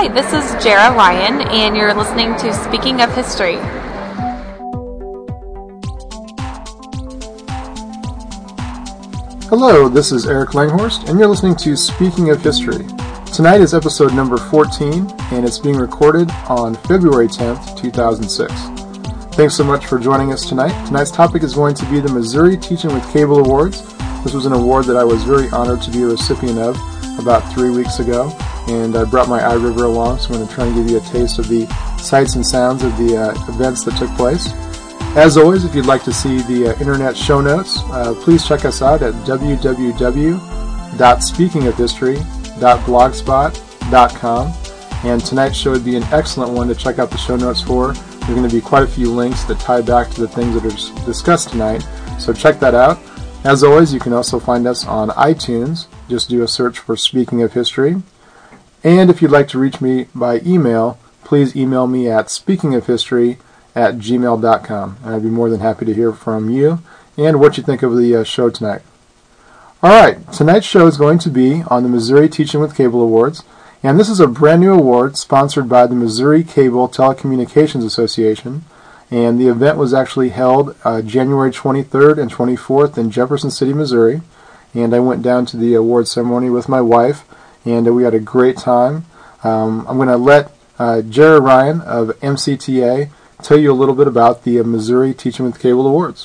Hi, this is Jara Ryan, and you're listening to Speaking of History. Hello, this is Eric Langhorst, and you're listening to Speaking of History. Tonight is episode number 14, and it's being recorded on February 10th, 2006. Thanks so much for joining us tonight. Tonight's topic is going to be the Missouri Teaching with Cable Awards. This was an award that I was very honored to be a recipient of about 3 weeks ago, and I brought my iRiver along, so I'm going to try and give you a taste of the sights and sounds of the events that took place. As always, if you'd like to see the internet show notes, please check us out at www.speakingofhistory.blogspot.com. And tonight's show would be an excellent one to check out the show notes for. There are going to be quite a few links that tie back to the things that are discussed tonight, so check that out. As always, you can also find us on iTunes. Just do a search for Speaking of History. And if you'd like to reach me by email, please email me at speakingofhistory@gmail.com. And I'd be more than happy to hear from you and what you think of the show tonight. All right, tonight's show is going to be on the Missouri Teaching with Cable Awards. And this is a brand new award sponsored by the Missouri Cable Telecommunications Association. And the event was actually held January 23rd and 24th in Jefferson City, Missouri. And I went down to the award ceremony with my wife, and we had a great time. I'm going to let Jara Ryan of MCTA tell you a little bit about the Missouri Teaching with Cable Awards.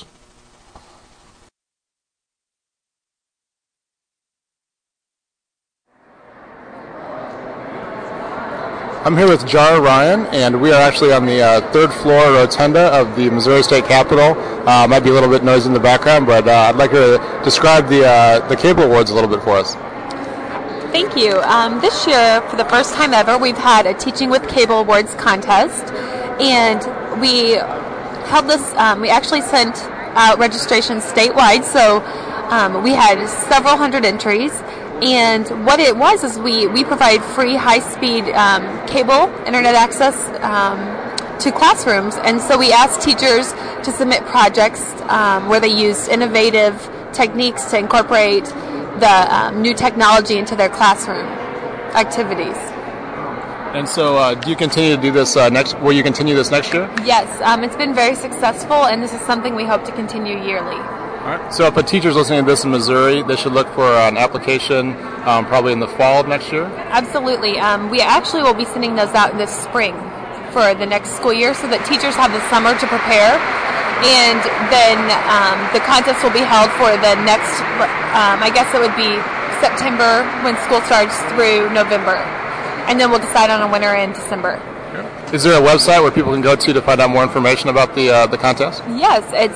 I'm here with Jara Ryan, and we are actually on the third floor rotunda of the Missouri State Capitol. Might be a little bit noisy in the background, but I'd like her to describe the Cable Awards a little bit for us. Thank you. This year, for the first time ever, we've had a Teaching with Cable Awards contest, and we held this, we actually sent out registrations statewide, so we had several hundred entries. And what it was is we provide free high-speed cable internet access to classrooms, and so we asked teachers to submit projects where they used innovative techniques to incorporate the new technology into their classroom activities. And so, do you continue to do this will you continue this next year? Yes, it's been very successful, and this is something we hope to continue yearly. All right. So if a teacher's listening to this in Missouri, they should look for an application probably in the fall of next year? Absolutely. We actually will be sending those out this spring for the next school year so that teachers have the summer to prepare. And then the contest will be held for the next, I guess it would be September when school starts through November. And then we'll decide on a winner in December. Is there a website where people can go to find out more information about the contest? Yes, it's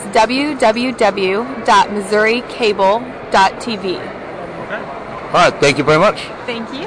www.missouricable.tv. Okay. All right, thank you very much. Thank you.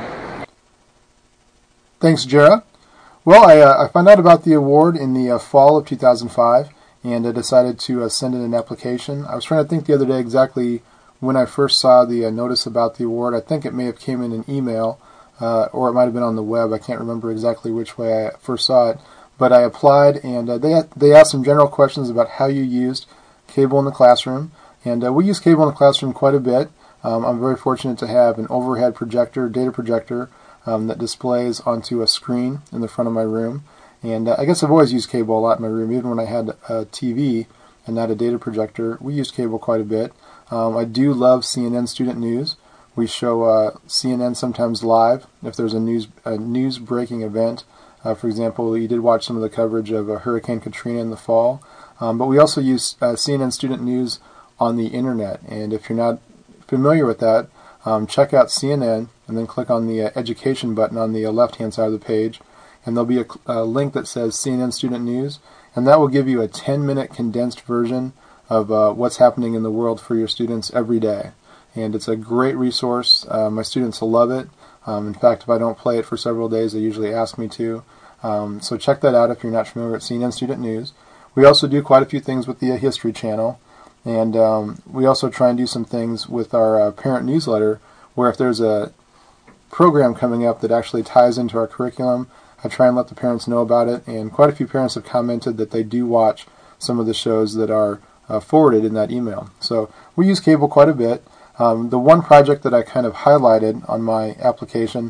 Thanks, Jara. Well, I found out about the award in the fall of 2005, and I decided to send in an application. I was trying to think the other day exactly when I first saw the notice about the award. I think it may have came in an email. Or it might have been on the web. I can't remember exactly which way I first saw it. But I applied, and they asked some general questions about how you used cable in the classroom. And we use cable in the classroom quite a bit. I'm very fortunate to have an overhead projector, data projector, that displays onto a screen in the front of my room. And I guess I've always used cable a lot in my room. Even when I had a TV and not a data projector, we used cable quite a bit. I do love CNN Student News. We show CNN sometimes live if there's a news breaking event. For example, you did watch some of the coverage of Hurricane Katrina in the fall. But we also use CNN Student News on the internet. And if you're not familiar with that, check out CNN and then click on the education button on the left-hand side of the page. And there'll be a link that says CNN Student News. And that will give you a 10-minute condensed version of what's happening in the world for your students every day. And it's a great resource. My students will love it. In fact, if I don't play it for several days, they usually ask me to. So check that out if you're not familiar with CNN Student News. We also do quite a few things with the History Channel. And we also try and do some things with our parent newsletter, where if there's a program coming up that actually ties into our curriculum, I try and let the parents know about it. And quite a few parents have commented that they do watch some of the shows that are forwarded in that email. So we use cable quite a bit. The one project that I kind of highlighted on my application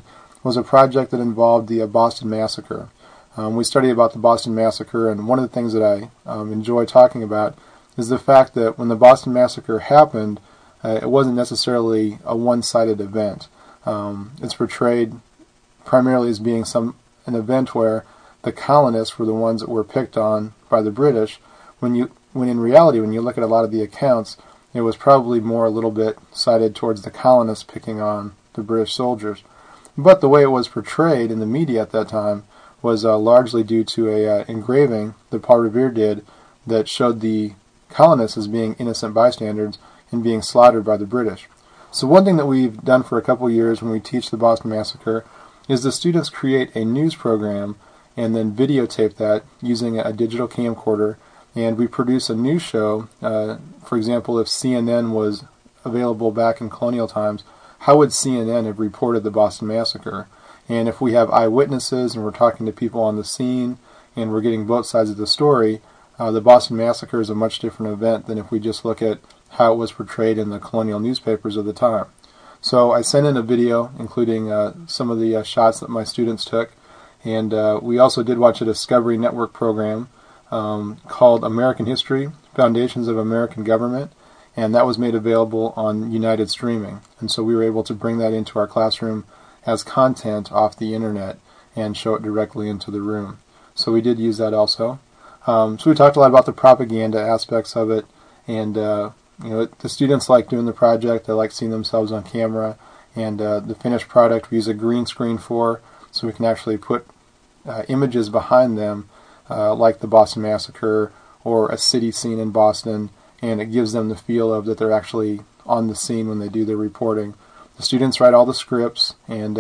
was a project that involved the Boston Massacre. We study about the Boston Massacre, and one of the things that I enjoy talking about is the fact that when the Boston Massacre happened, it wasn't necessarily a one-sided event. It's portrayed primarily as being an event where the colonists were the ones that were picked on by the British, when in reality, when you look at a lot of the accounts, it was probably more a little bit sided towards the colonists picking on the British soldiers. But the way it was portrayed in the media at that time was largely due to a engraving that Paul Revere did that showed the colonists as being innocent bystanders and being slaughtered by the British. So one thing that we've done for a couple of years when we teach the Boston Massacre is the students create a news program and then videotape that using a digital camcorder, and we produce a news show. For example, if CNN was available back in colonial times, how would CNN have reported the Boston Massacre? And if we have eyewitnesses and we're talking to people on the scene and we're getting both sides of the story, the Boston Massacre is a much different event than if we just look at how it was portrayed in the colonial newspapers of the time. So I sent in a video including some of the shots that my students took, and we also did watch a Discovery Network program called American History, Foundations of American Government, and that was made available on United Streaming. And so we were able to bring that into our classroom as content off the internet and show it directly into the room. So we did use that also. So we talked a lot about the propaganda aspects of it, and the students like doing the project. They like seeing themselves on camera, and the finished product we use a green screen for, so we can actually put images behind them, like the Boston Massacre or a city scene in Boston, and it gives them the feel of that they're actually on the scene when they do their reporting. The students write all the scripts, and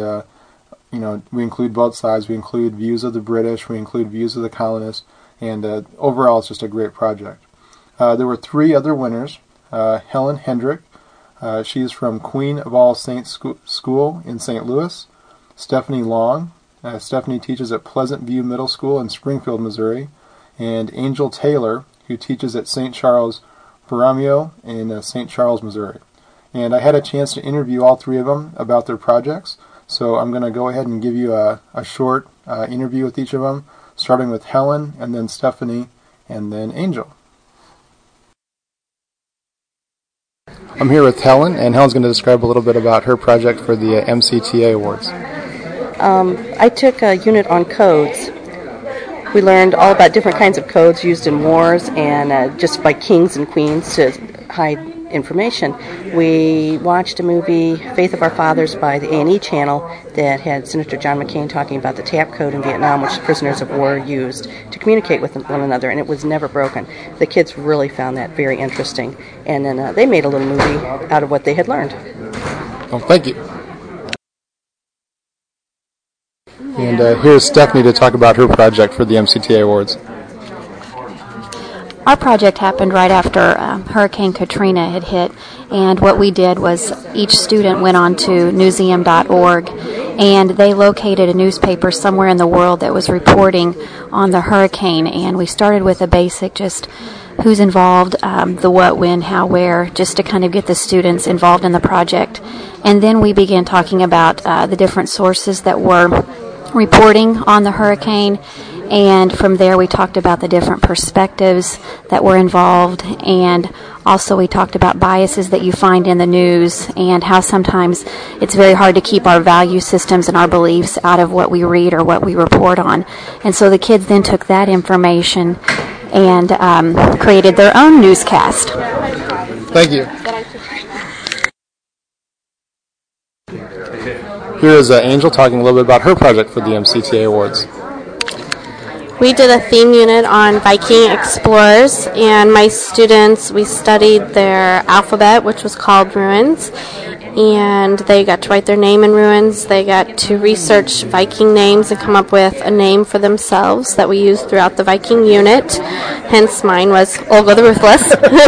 we include both sides. We include views of the British, we include views of the colonists, and overall it's just a great project. There were 3 other winners. Helen Hendrick, she's from Queen of All Saints School in St. Louis. Stephanie Long, Stephanie teaches at Pleasant View Middle School in Springfield, Missouri. And Angel Taylor, who teaches at St. Charles Borromeo in St. Charles, Missouri. And I had a chance to interview all 3 of them about their projects, so I'm going to go ahead and give you a short interview with each of them, starting with Helen, and then Stephanie, and then Angel. I'm here with Helen, and Helen's going to describe a little bit about her project for the MCTA Awards. I took a unit on codes. We learned all about different kinds of codes used in wars and just by kings and queens to hide information. We watched a movie, Faith of Our Fathers, by the A&E channel that had Senator John McCain talking about the TAP code in Vietnam, which prisoners of war used to communicate with one another, and it was never broken. The kids really found that very interesting, and then they made a little movie out of what they had learned. Well, thank you. And here's Stephanie to talk about her project for the MCTA Awards. Our project happened right after Hurricane Katrina had hit, and what we did was each student went on to newseum.org, and they located a newspaper somewhere in the world that was reporting on the hurricane, and we started with a basic just who's involved, the what, when, how, where, just to kind of get the students involved in the project. And then we began talking about the different sources that were reporting on the hurricane, and from there we talked about the different perspectives that were involved, and also we talked about biases that you find in the news and how sometimes it's very hard to keep our value systems and our beliefs out of what we read or what we report on. And so the kids then took that information and created their own newscast. Thank you. Here is Angel talking a little bit about her project for the MCTA Awards. We did a theme unit on Viking explorers, and my students, we studied their alphabet, which was called Runes, and they got to write their name in runes. They got to research Viking names and come up with a name for themselves that we used throughout the Viking unit. Hence mine was Olga the Ruthless.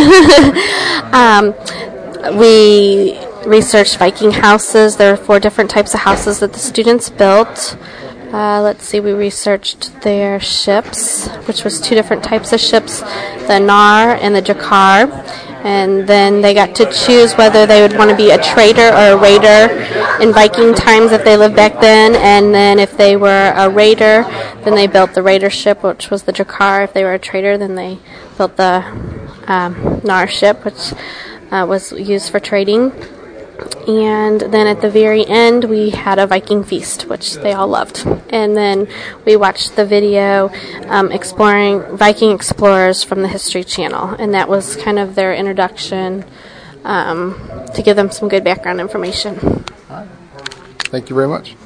We researched Viking houses. There are 4 different types of houses that the students built. We researched their ships, which was 2 different types of ships, the Nar and the Jakar. And then they got to choose whether they would want to be a trader or a raider in Viking times if they lived back then. And then if they were a raider, then they built the raider ship, which was the Drakkar. If they were a trader, then they built the Nar ship, which was used for trading. And then at the very end, we had a Viking feast, which they all loved. And then we watched the video exploring Viking explorers from the History Channel, and that was kind of their introduction to give them some good background information. All right. Thank you very much.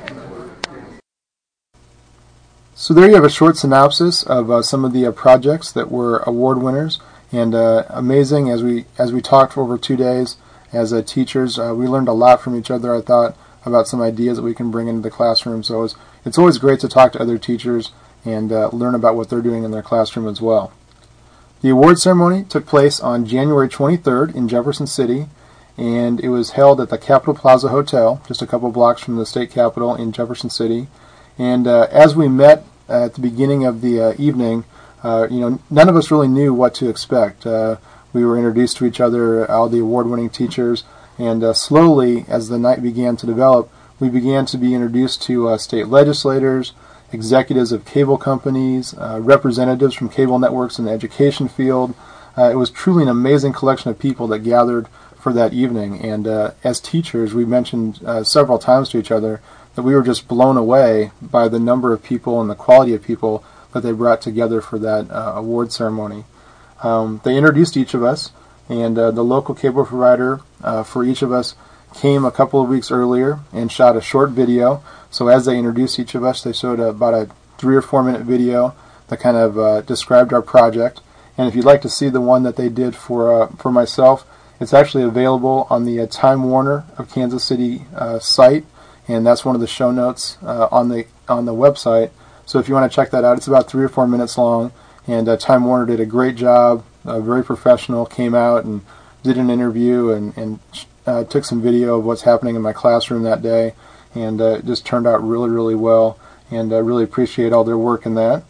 So there you have a short synopsis of some of the projects that were award winners, and amazing as we talked for over 2 days. As teachers, we learned a lot from each other, I thought, about some ideas that we can bring into the classroom. So it's always great to talk to other teachers and learn about what they're doing in their classroom as well. The award ceremony took place on January 23rd in Jefferson City, and it was held at the Capitol Plaza Hotel, just a couple blocks from the state capitol in Jefferson City. And as we met at the beginning of the evening, none of us really knew what to expect. We were introduced to each other, all the award-winning teachers, and slowly, as the night began to develop, we began to be introduced to state legislators, executives of cable companies, representatives from cable networks in the education field. It was truly an amazing collection of people that gathered for that evening. And as teachers, we mentioned several times to each other that we were just blown away by the number of people and the quality of people that they brought together for that award ceremony. They introduced each of us, and the local cable provider for each of us came a couple of weeks earlier and shot a short video. So as they introduced each of us, they showed about a 3 or 4 minute video that kind of described our project. And if you'd like to see the one that they did for myself, it's actually available on the Time Warner of Kansas City site, and that's one of the show notes on the website. So if you want to check that out, it's about 3 or 4 minutes long. And Time Warner did a great job, very professional, came out and did an interview and took some video of what's happening in my classroom that day, and it just turned out really, really well, and I really appreciate all their work in that.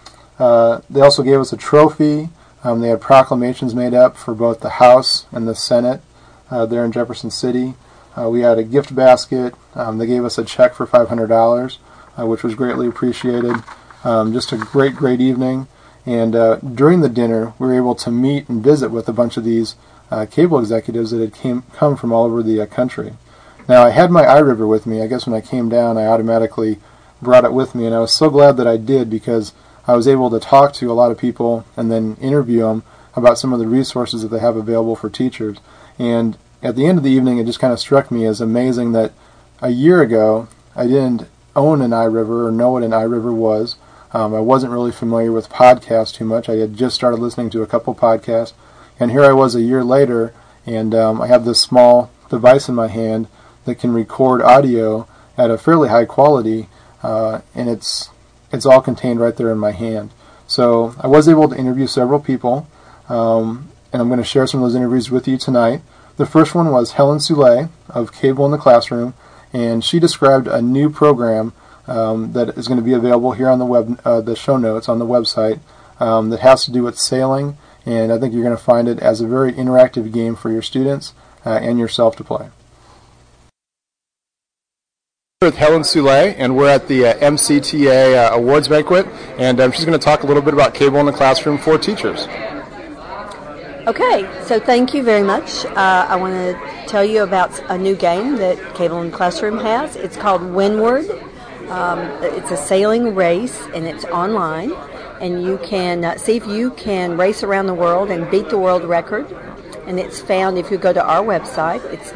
They also gave us a trophy. They had proclamations made up for both the House and the Senate there in Jefferson City. We had a gift basket. They gave us a check for $500, which was greatly appreciated. Just a great, great evening. And during the dinner, we were able to meet and visit with a bunch of these cable executives that had come from all over the country. Now, I had my iRiver with me. I guess when I came down, I automatically brought it with me, and I was so glad that I did, because I was able to talk to a lot of people and then interview them about some of the resources that they have available for teachers. And at the end of the evening, it just kind of struck me as amazing that a year ago, I didn't own an iRiver or know what an iRiver was. I wasn't really familiar with podcasts too much. I had just started listening to a couple podcasts, and here I was a year later, and I have this small device in my hand that can record audio at a fairly high quality, and it's all contained right there in my hand. So I was able to interview several people, and I'm going to share some of those interviews with you tonight. The first one was Helen Soule of Cable in the Classroom, and she described a new program that is going to be available here on the web, the show notes on the website, that has to do with sailing, and I think you're going to find it as a very interactive game for your students and yourself to play. With Helen Soule, and we're at the MCTA Awards Banquet, and she's going to talk a little bit about Cable in the Classroom for teachers. Okay, so thank you very much. I want to tell you about a new game that Cable in the Classroom has. It's called Windward. It's a sailing race, and it's online, and you can see if you can race around the world and beat the world record. And it's found if you go to our website. It's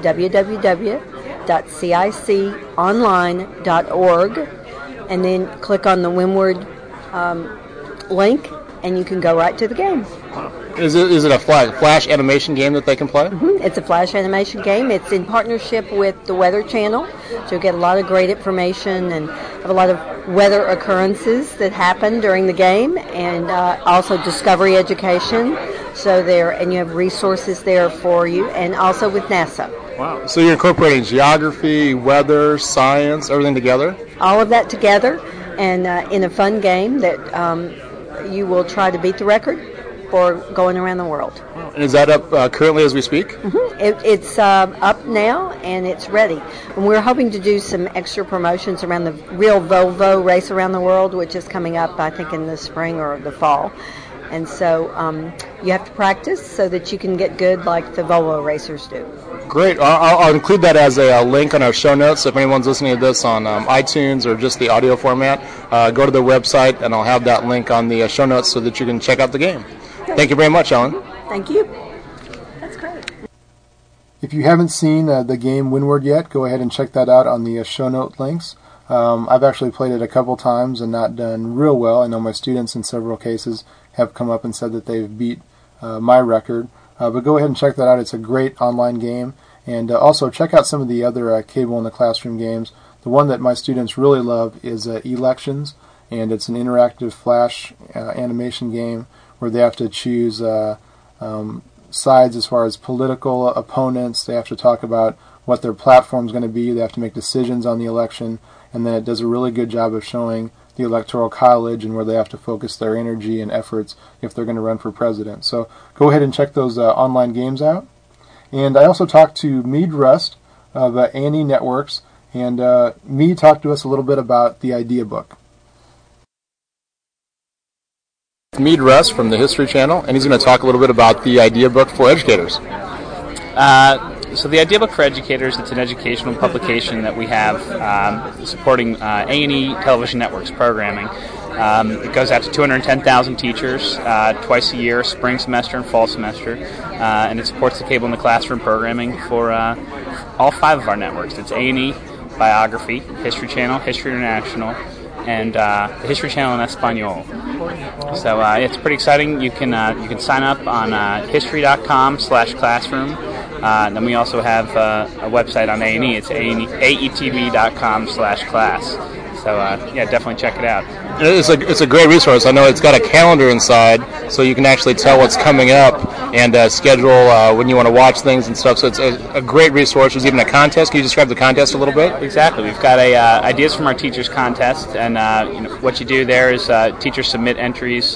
www.ciconline.org, and then click on the Windward link, and you can go right to the game. Is it a flash animation game that they can play? Mm-hmm. It's a flash animation game. It's in partnership with the Weather Channel, so you get a lot of great information and have a lot of weather occurrences that happen during the game, and also Discovery Education. So and you have resources there for you, and also with NASA. Wow! So you're incorporating geography, weather, science, everything together? All of that together, and in a fun game that you will try to beat the record. for going around the world. And is that up currently as we speak? It's up now, and it's ready. And we're hoping to do some extra promotions around the real Volvo race around the world, which is coming up, I think, in the spring or the fall. And so you have to practice so that you can get good like the Volvo racers do. Great. I'll include that as a link on our show notes. If anyone's listening to this on iTunes or just the audio format, go to their website, and I'll have that link on the show notes so that you can check out the game. Okay. Thank you very much, Ellen. Thank you. That's great. If you haven't seen the game Windward yet, go ahead and check that out on the show note links. I've actually played it a couple times and not done real well. I know my students in several cases have come up and said that they've beat my record. But go ahead and check that out. It's a great online game. And also check out some of the other Cable in the Classroom games. The one that my students really love is Elections, and it's an interactive flash animation game where they have to choose sides as far as political opponents. They have to talk about what their platform's going to be. They have to make decisions on the election, and then it does a really good job of showing the Electoral College and where they have to focus their energy and efforts if they're going to run for president. So go ahead and check those online games out. And I also talked to Mead Rust of A&E Networks, and Mead talked to us a little bit about the Idea Book. Mead Rust from the History Channel, and he's going to talk a little bit about the Idea Book for educators. So the Idea Book for Educators, it's an educational publication that we have supporting A&E Television Network's programming. It goes out to 210,000 teachers twice a year, spring semester and fall semester, and it supports the Cable in the Classroom programming for all 5 of our networks. It's A&E, Biography, History Channel, History International, and the History Channel in Espanol. So it's pretty exciting. You can sign up on history.com/classroom. Then we also have a website on A&E. It's aetv.com/class. So yeah, definitely check it out. It's a great resource. I know it's got a calendar inside, so you can actually tell what's coming up and schedule when you want to watch things and stuff. So it's a great resource. There's even a contest. Can you describe the contest a little bit? Exactly. We've got a Ideas from Our Teachers contest, and what you do there is teachers submit entries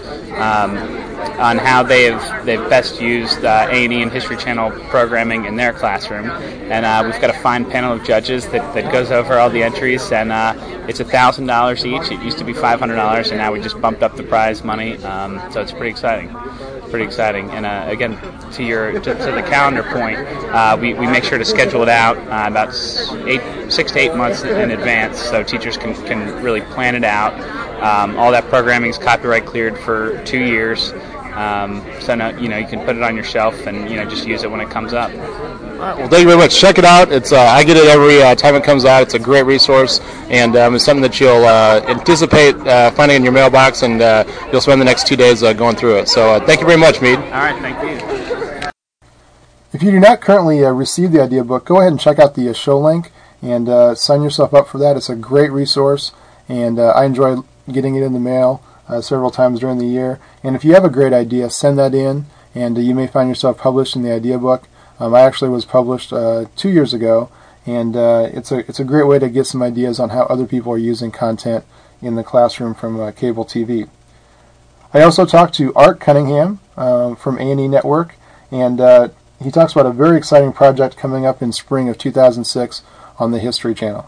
on how they've best used A&E and History Channel programming in their classroom. And we've got a fine panel of judges that goes over all the entries, and it's $1,000 each. It used to be $500, and now we just bumped up the prize money. So it's pretty exciting. And again, to the calendar point, we make sure to schedule it out about 6 to 8 months in advance, so teachers can really plan it out. All that programming is copyright cleared for 2 years. So now, you can put it on your shelf and just use it when it comes up. All right, well, thank you very much. Check it out. It's I get it every time it comes out. It's a great resource, and it's something that you'll anticipate finding in your mailbox, and you'll spend the next 2 days going through it. So thank you very much, Mead. All right, thank you. If you do not currently receive the Idea Book, go ahead and check out the show link and sign yourself up for that. It's a great resource, and I enjoy getting it in the mail several times during the year. And if you have a great idea, send that in, and you may find yourself published in the Idea Book. I actually was published 2 years ago, and it's a great way to get some ideas on how other people are using content in the classroom from cable TV. I also talked to Art Cunningham from A&E Network, and he talks about a very exciting project coming up in spring of 2006 on the History Channel.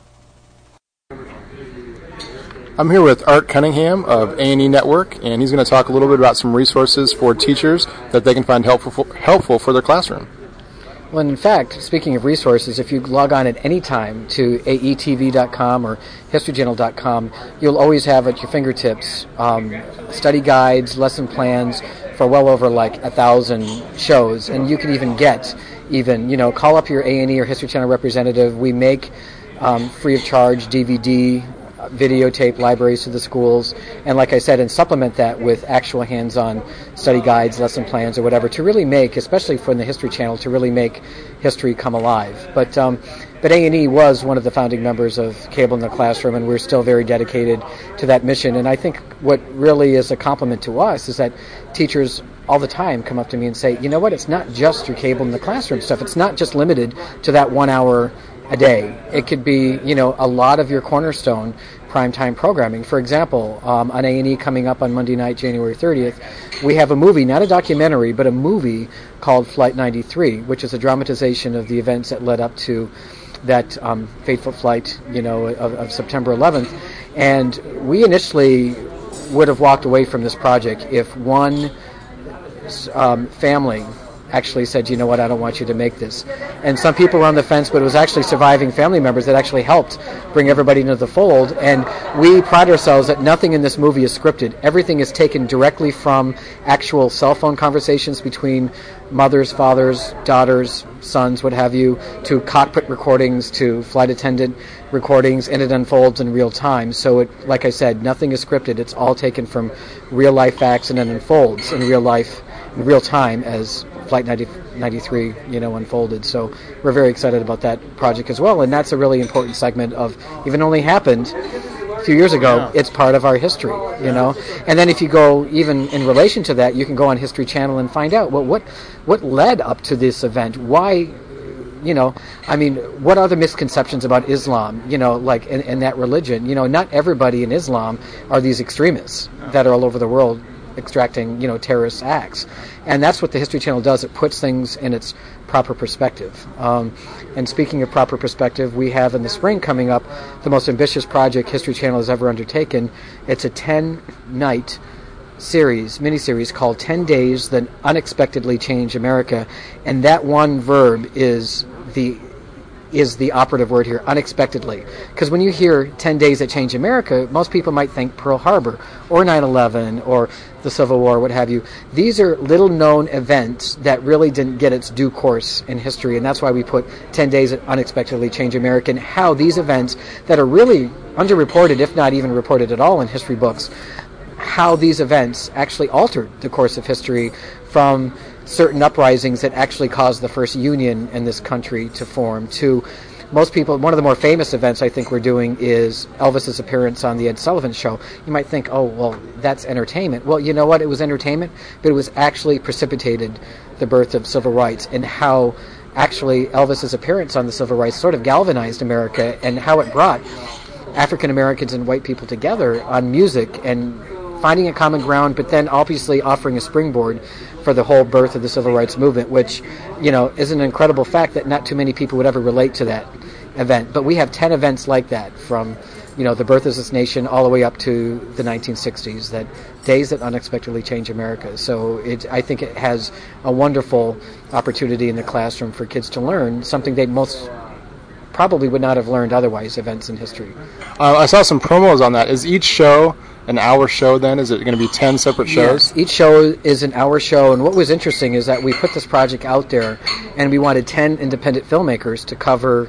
I'm here with Art Cunningham of A&E Network, and he's going to talk a little bit about some resources for teachers that they can find helpful for their classroom. Well, in fact, speaking of resources, if you log on at any time to aetv.com or historychannel.com, you'll always have at your fingertips study guides, lesson plans for well over 1,000 shows, and you can even call up your A&E or History Channel representative. We make free of charge DVD videotape libraries to the schools, and like I said, and supplement that with actual hands-on study guides, lesson plans, or whatever, to really make, especially for the History Channel, to really make history come alive. But A&E was one of the founding members of Cable in the Classroom, and we're still very dedicated to that mission. And I think what really is a compliment to us is that teachers all the time come up to me and say, you know what, it's not just your Cable in the Classroom stuff. It's not just limited to that 1 hour a day. It could be, a lot of your cornerstone primetime programming. For example, on A&E coming up on Monday night, January 30th, we have a movie, not a documentary, but a movie called Flight 93, which is a dramatization of the events that led up to that fateful flight, of September 11th. And we initially would have walked away from this project if one family actually said, you know what, I don't want you to make this. And some people were on the fence, but it was actually surviving family members that actually helped bring everybody into the fold. And we pride ourselves that nothing in this movie is scripted. Everything is taken directly from actual cell phone conversations between mothers, fathers, daughters, sons, what have you, to cockpit recordings, to flight attendant recordings, and it unfolds in real time. So, like I said, nothing is scripted. It's all taken from real life facts and then unfolds in real life, in real time as Flight 93, unfolded. So we're very excited about that project as well, and that's a really important segment of, even only happened a few years ago, it's part of our history, And then if you go even in relation to that, you can go on History Channel and find out, well, what led up to this event? Why, what are the misconceptions about Islam, in that religion? Not everybody in Islam are these extremists that are all over the world extracting, terrorist acts. And that's what the History Channel does. It puts things in its proper perspective. And speaking of proper perspective, we have in the spring coming up the most ambitious project History Channel has ever undertaken. It's a 10-night miniseries called 10 Days That Unexpectedly Change America. And that one verb is the operative word here, unexpectedly. Because when you hear 10 Days That Change America, most people might think Pearl Harbor or 9/11 or the Civil War, what have you. These are little-known events that really didn't get its due course in history, and that's why we put 10 Days That Unexpectedly Change America, and how these events that are really underreported, if not even reported at all in history books, how these events actually altered the course of history from certain uprisings that actually caused the first union in this country to form, to most people, one of the more famous events I think we're doing is Elvis's appearance on the Ed Sullivan Show. You might think, oh, well, that's entertainment. Well, you know what? It was entertainment, but it was actually precipitated the birth of civil rights, and how actually Elvis's appearance on the civil rights sort of galvanized America, and how it brought African Americans and white people together on music and finding a common ground, but then obviously offering a springboard for the whole birth of the civil rights movement, which, is an incredible fact that not too many people would ever relate to that event. But we have 10 events like that, from, the birth of this nation all the way up to the 1960s, that days that unexpectedly change America. So I think it has a wonderful opportunity in the classroom for kids to learn something they most probably would not have learned otherwise, events in history. I saw some promos on that. Is each show an hour show then? Is it going to be 10 separate shows? Yes, each show is an hour show, and what was interesting is that we put this project out there, and we wanted 10 independent filmmakers to cover.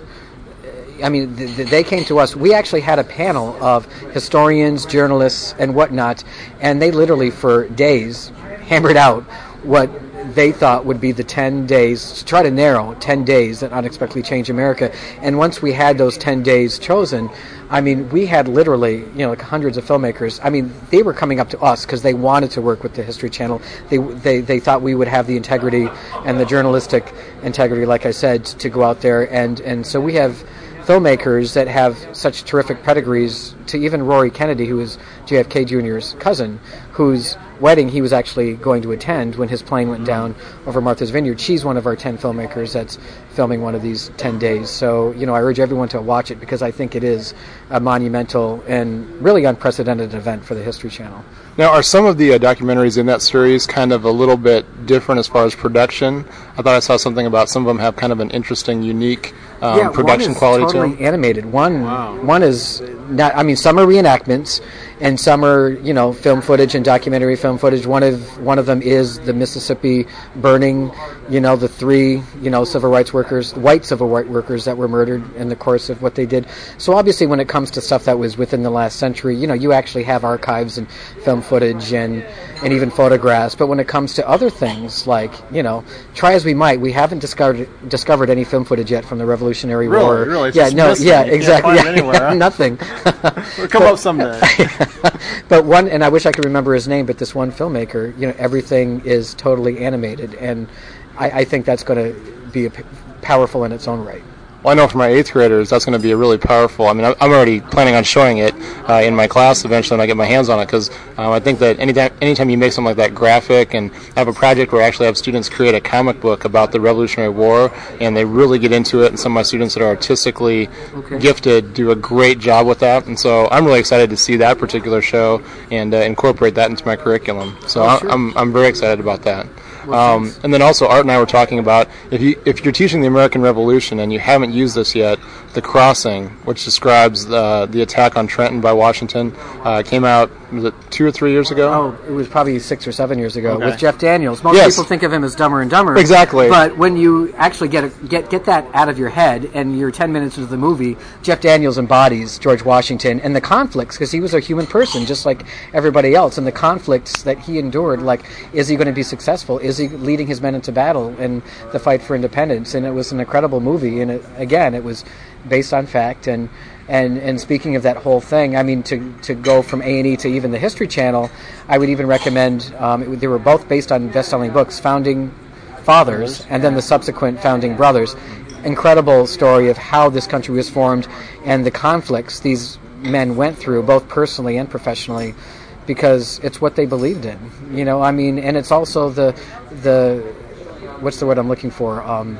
They came to us. We actually had a panel of historians, journalists, and whatnot, and they literally for days hammered out what they thought would be the 10 days, to try to narrow 10 days that unexpectedly change America. And once we had those 10 days chosen, we had literally, like hundreds of filmmakers. They were coming up to us because they wanted to work with the History Channel. They thought we would have the integrity and the journalistic integrity, like I said, to go out there. And so we have filmmakers that have such terrific pedigrees, to even Rory Kennedy, who is JFK Jr.'s cousin, whose wedding he was actually going to attend when his plane went down over Martha's Vineyard. She's one of our 10 filmmakers that's filming one of these 10 days. So, I urge everyone to watch it, because I think it is a monumental and really unprecedented event for the History Channel. Now, are some of the documentaries in that series kind of a little bit different as far as production? I thought I saw something about some of them have kind of an interesting, unique production quality to them. One is totally animated. One is not. Some are reenactments, and some are film footage and documentary film footage. One of them is the Mississippi burning. The 3 civil rights workers, white civil rights workers that were murdered in the course of what they did. So obviously, when it comes to stuff that was within the last century, you actually have archives and film footage and even photographs. But when it comes to other things, like try as we might, we haven't discovered any film footage yet from the Revolutionary War. Really? It's Exactly. Can't find it anywhere, huh? Nothing. It'll come up someday. But one, and I wish I could remember his name, but this one filmmaker, everything is totally animated, and I think that's going to be powerful in its own right. Well, I know for my 8th graders, that's going to be a really powerful. I mean, I'm already planning on showing it in my class eventually when I get my hands on it, because I think that anytime you make something like that graphic and have a project where I actually have students create a comic book about the Revolutionary War, and they really get into it, and some of my students that are artistically gifted do a great job with that, and so I'm really excited to see that particular show and incorporate that into my curriculum. So I'm very excited about that. And then also Art and I were talking about if you're teaching the American Revolution and you haven't used this yet, The Crossing, which describes the attack on Trenton by Washington, came out, was it 2 or 3 years ago? Oh, it was probably 6 or 7 years ago with Jeff Daniels. Most people think of him as Dumber and Dumber. Exactly. But when you actually get that out of your head and you're 10 minutes into the movie, Jeff Daniels embodies George Washington and the conflicts, because he was a human person just like everybody else, and the conflicts that he endured, like, is he going to be successful? Is he leading his men into battle in the fight for independence? And it was an incredible movie, and it was based on fact. And speaking of that whole thing, I mean, to go from A&E to even the History Channel, I would even recommend, they were both based on best-selling books, Founding Fathers and then the subsequent Founding Brothers. Incredible story of how this country was formed and the conflicts these men went through, both personally and professionally, because it's what they believed in. I mean, and it's also the what's the word I'm looking for?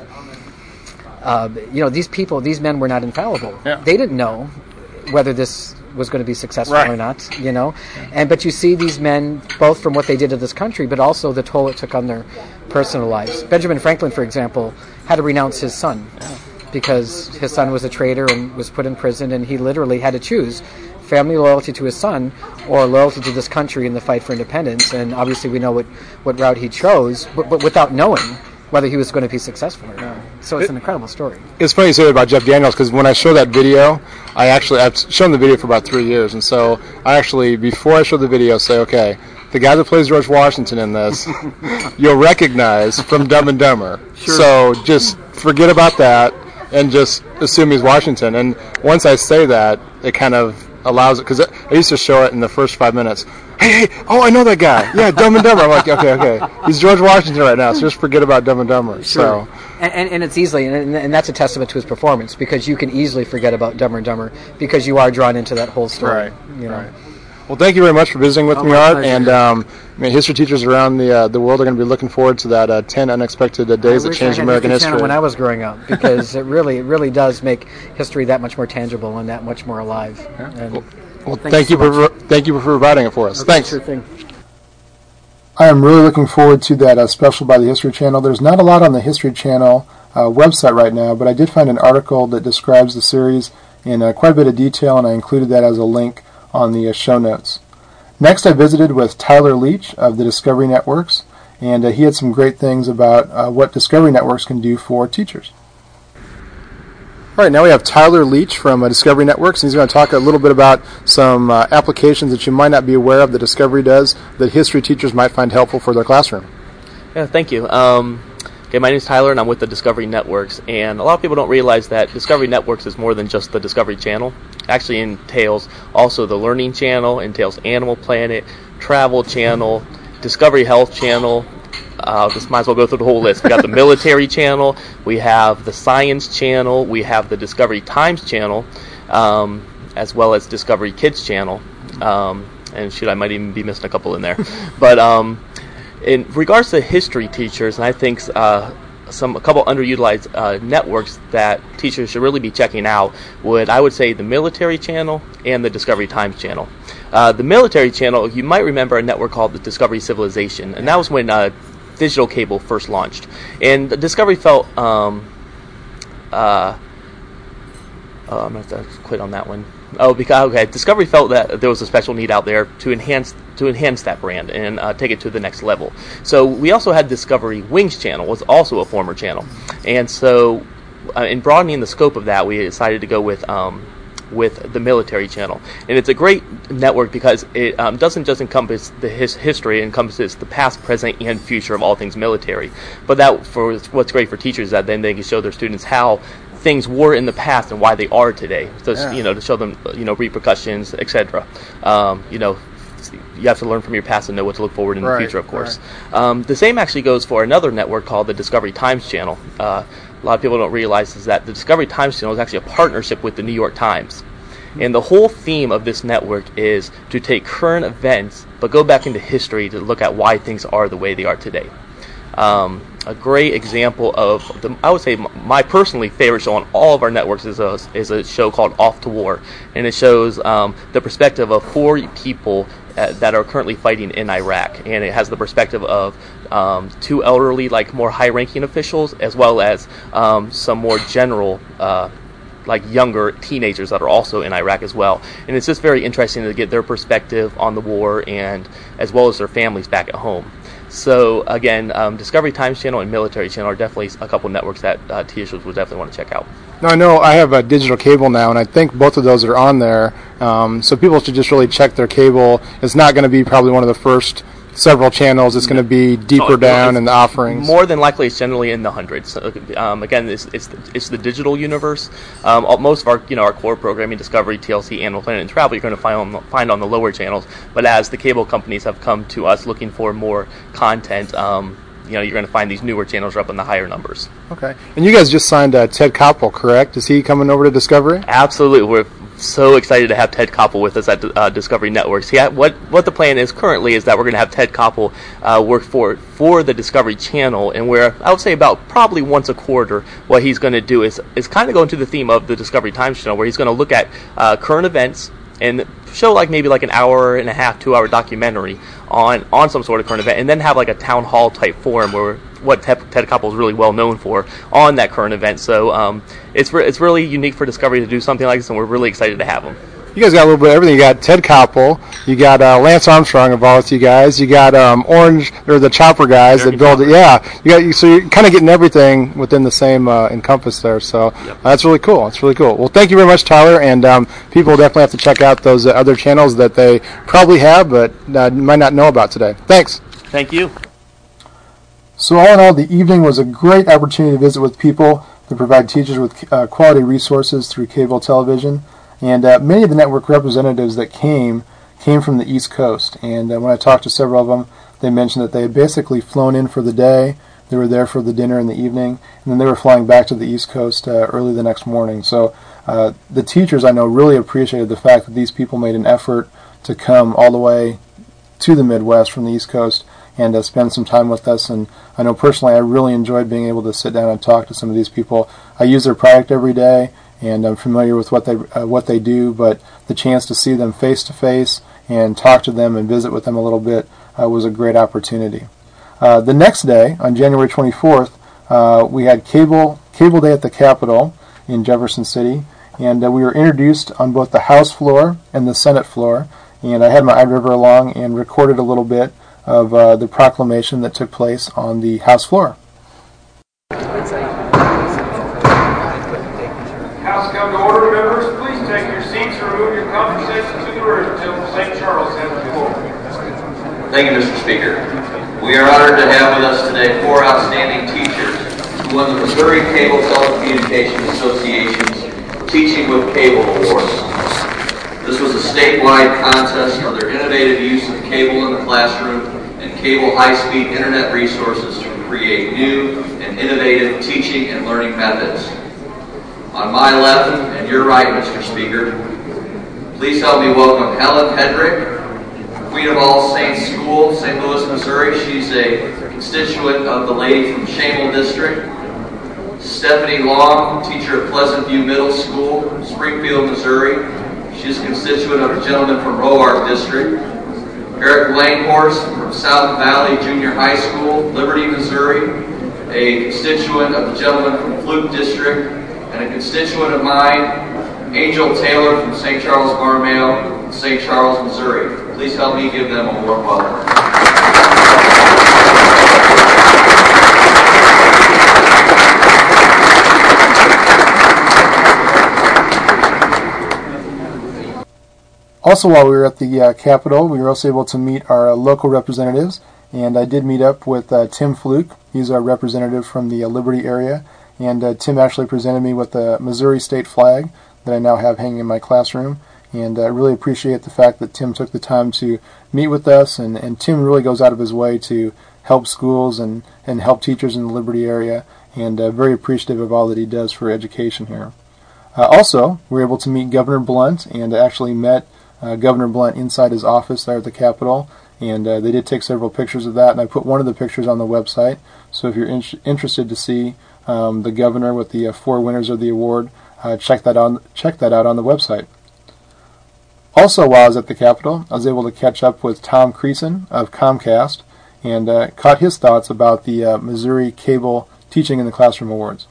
These men were not infallible. Yeah. They didn't know whether this was going to be successful or not, but you see these men, both from what they did to this country, but also the toll it took on their personal lives. Benjamin Franklin, for example, had to renounce his son because his son was a traitor and was put in prison, and he literally had to choose family loyalty to his son or loyalty to this country in the fight for independence. And obviously we know what route he chose, but without knowing whether he was going to be successful or not. So it's an incredible story. It's funny you say that about Jeff Daniels, because when I show that video, I've shown the video for about 3 years, and so I actually, before I show the video, say, okay, the guy that plays George Washington in this, you'll recognize from Dumb and Dumber. Sure. So just forget about that and just assume he's Washington. And once I say that, it kind of allows it, because I used to show it in the first 5 minutes. Hey, oh, I know that guy. Yeah, Dumb and Dumber. I'm like, okay. He's George Washington right now, so just forget about Dumb and Dumber. Sure. So. And it's easily, and that's a testament to his performance, because you can easily forget about Dumber and Dumber because you are drawn into that whole story. Right. Well, thank you very much for visiting with me, Art. Pleasure. And history teachers around the world are going to be looking forward to that 10 unexpected days that changed American history. When I was growing up, because it really does make history that much more tangible and that much more alive. Yeah. Well, thank you for providing it for us. Okay, thanks. Sure thing. I am really looking forward to that special by the History Channel. There's not a lot on the History Channel website right now, but I did find an article that describes the series in quite a bit of detail, and I included that as a link on the show notes. Next, I visited with Tyler Leach of the Discovery Networks, and he had some great things about what Discovery Networks can do for teachers. All right, now we have Tyler Leach from Discovery Networks, and he's going to talk a little bit about some applications that you might not be aware of that Discovery does that history teachers might find helpful for their classroom. Yeah, thank you. Okay, my name is Tyler, and I'm with the Discovery Networks, and a lot of people don't realize that Discovery Networks is more than just the Discovery Channel. It actually entails also the Learning Channel, entails Animal Planet, Travel Channel, Discovery Health Channel. Just might as well go through the whole list. We got the Military Channel, we have the Science Channel, we have the Discovery Times Channel, as well as Discovery Kids Channel, and I might even be missing a couple in there. But in regards to history teachers, and I think a couple underutilized networks that teachers should really be checking out I would say the Military Channel and the Discovery Times Channel. The Military Channel, you might remember a network called the Discovery Civilization, and that was when digital cable first launched. And Discovery felt I'm going to have to quit on that one. Discovery felt that there was a special need out there to enhance that brand and take it to the next level. So we also had Discovery Wings Channel, was also a former channel, and so in broadening the scope of that, we decided to go with the Military Channel. And it's a great network because it doesn't just encompass the history, it encompasses the past, present, and future of all things military. But what's great for teachers is that then they can show their students how things were in the past and why they are today. So to show them repercussions, etc. You have to learn from your past and know what to look forward in the future, of course. Right. The same actually goes for another network called the Discovery Times Channel. a lot of people don't realize is that the Discovery Times channel is actually a partnership with the New York Times. And the whole theme of this network is to take current events, but go back into history to look at why things are the way they are today. A great example of, I would say, my personally favorite show on all of our networks is a show called Off to War. And it shows the perspective of 4 people that are currently fighting in Iraq. And it has the perspective of 2 elderly, like more high-ranking officials, as well as some more general like younger teenagers that are also in Iraq as well. And it's just very interesting to get their perspective on the war, and as well as their families back at home. So again, Discovery Times Channel and Military Channel are definitely a couple networks that teachers would definitely want to check out. Now, I know I have a digital cable now, and I think both of those are on there. So people should just really check their cable. It's not going to be probably one of the first several channels. It's going to be deeper down in the offerings. More than likely, it's generally in the hundreds. Again, it's the digital universe. Most of our core programming, Discovery, TLC, Animal Planet, and Travel, you're going to find on the lower channels. But as the cable companies have come to us looking for more content, you're going to find these newer channels are up in the higher numbers. Okay. And you guys just signed Ted Koppel, correct? Is he coming over to Discovery? Absolutely. We're so excited to have Ted Koppel with us at Discovery Networks. What the plan is currently is that we're going to have Ted Koppel work for the Discovery Channel, and where I would say about probably once a quarter, what he's going to do is kind of go into the theme of the Discovery Times Channel, where he's going to look at current events and show maybe an hour and a half, 2-hour documentary on some sort of current event, and then have a town hall type forum where what Ted Koppel is really well known for on that current event. So it's really unique for Discovery to do something like this, and we're really excited to have him. You guys got a little bit of everything. You got Ted Koppel, you got Lance Armstrong involved with you guys, you got Orange, or the Chopper guys that build it. Yeah, so you're kind of getting everything within the same encompass there. So that's really cool. It's really cool. Well, thank you very much, Tyler. And people definitely have to check out those other channels that they probably have, but might not know about today. Thanks. Thank you. So all in all, the evening was a great opportunity to visit with people to provide teachers with quality resources through cable television. And many of the network representatives that came from the East Coast. And when I talked to several of them, they mentioned that they had basically flown in for the day. They were there for the dinner in the evening, and then they were flying back to the East Coast early the next morning. So the teachers, I know, really appreciated the fact that these people made an effort to come all the way to the Midwest from the East Coast and spend some time with us. And I know personally I really enjoyed being able to sit down and talk to some of these people. I use their product every day, and I'm familiar with what they do, but the chance to see them face to face and talk to them and visit with them a little bit was a great opportunity. The next day, on January 24th, we had Cable Day at the Capitol in Jefferson City, and we were introduced on both the House floor and the Senate floor, and I had my iRiver along and recorded a little bit of the proclamation that took place on the House floor. House come to order, members. Please take your seats and remove your conversations to the rear until St. Charles has the floor. Thank you, Mr. Speaker. We are honored to have with us today 4 outstanding teachers who won the Missouri Cable Telecommunications Association's Teaching with Cable Award. This was a statewide contest for their innovative use of cable in the classroom and cable high-speed internet resources to create new and innovative teaching and learning methods. On my left and your right, Mr. Speaker, please help me welcome Helen Hedrick, Queen of All Saints School, St. Louis, Missouri. She's a constituent of the lady from Shamel District. Stephanie Long, teacher at Pleasant View Middle School, Springfield, Missouri. She's a constituent of the gentleman from Roark District. Eric Langhorst from South Valley Junior High School, Liberty, Missouri. A constituent of the gentleman from Fluke District. And a constituent of mine, Angel Taylor from St. Charles Borromeo, St. Charles, Missouri. Please help me give them a warm welcome. Also, while we were at the Capitol, we were also able to meet our local representatives, and I did meet up with Tim Fluke. He's our representative from the Liberty area. And Tim actually presented me with the Missouri state flag that I now have hanging in my classroom. And I really appreciate the fact that Tim took the time to meet with us. And Tim really goes out of his way to help schools and help teachers in the Liberty area. and very appreciative of all that he does for education here. Also, we were able to meet Governor Blunt, and actually met Governor Blunt inside his office there at the Capitol, and they did take several pictures of that, and I put one of the pictures on the website, so if you're interested to see the governor with the 4 winners of the award, check that out on the website. Also, while I was at the Capitol, I was able to catch up with Tom Creason of Comcast, and caught his thoughts about the Missouri Cable Teaching in the Classroom Awards.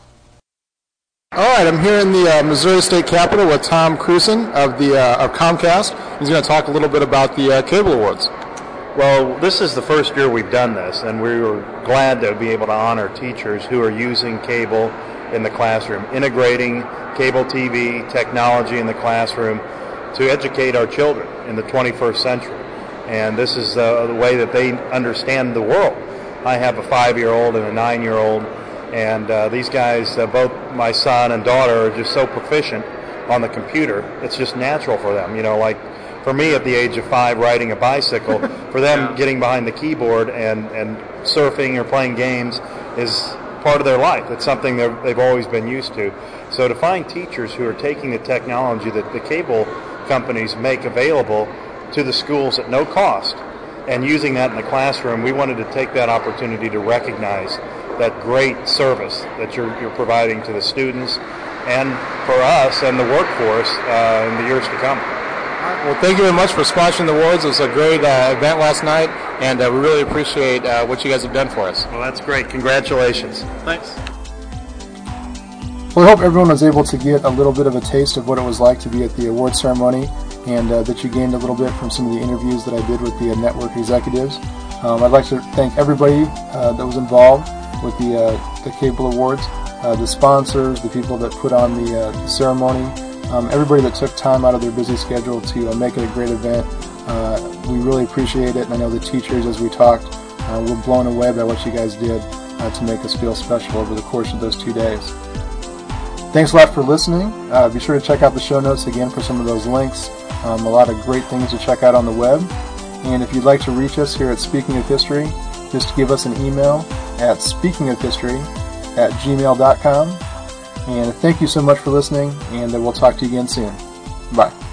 All right, I'm here in the Missouri State Capitol with Tom Creason of Comcast. He's going to talk a little bit about the Cable Awards. Well, this is the first year we've done this, and we were glad to be able to honor teachers who are using cable in the classroom, integrating cable TV technology in the classroom to educate our children in the 21st century. And this is the way that they understand the world. I have a 5-year-old and a 9-year-old, and these guys, both my son and daughter, are just so proficient on the computer. It's just natural for them. You know, like for me at the age of 5 riding a bicycle, for them getting behind the keyboard and surfing or playing games is part of their life. It's something that they've always been used to. So to find teachers who are taking the technology that the cable companies make available to the schools at no cost and using that in the classroom, we wanted to take that opportunity to recognize that great service that you're providing to the students and for us and the workforce in the years to come. Well, thank you very much for sponsoring the awards. It was a great event last night, and we really appreciate what you guys have done for us. Well, that's great. Congratulations. Thanks. Well, I hope everyone was able to get a little bit of a taste of what it was like to be at the award ceremony, and that you gained a little bit from some of the interviews that I did with the network executives. I'd like to thank everybody that was involved with the Cable Awards, the sponsors, the people that put on the ceremony, everybody that took time out of their busy schedule to make it a great event. We really appreciate it, and I know the teachers, as we talked, were blown away by what you guys did to make us feel special over the course of those 2 days. Thanks a lot for listening. Be sure to check out the show notes again for some of those links. A lot of great things to check out on the web. And if you'd like to reach us here at Speaking of History, just give us an email at speakingofhistory@gmail.com. And thank you so much for listening, and we'll talk to you again soon. Bye.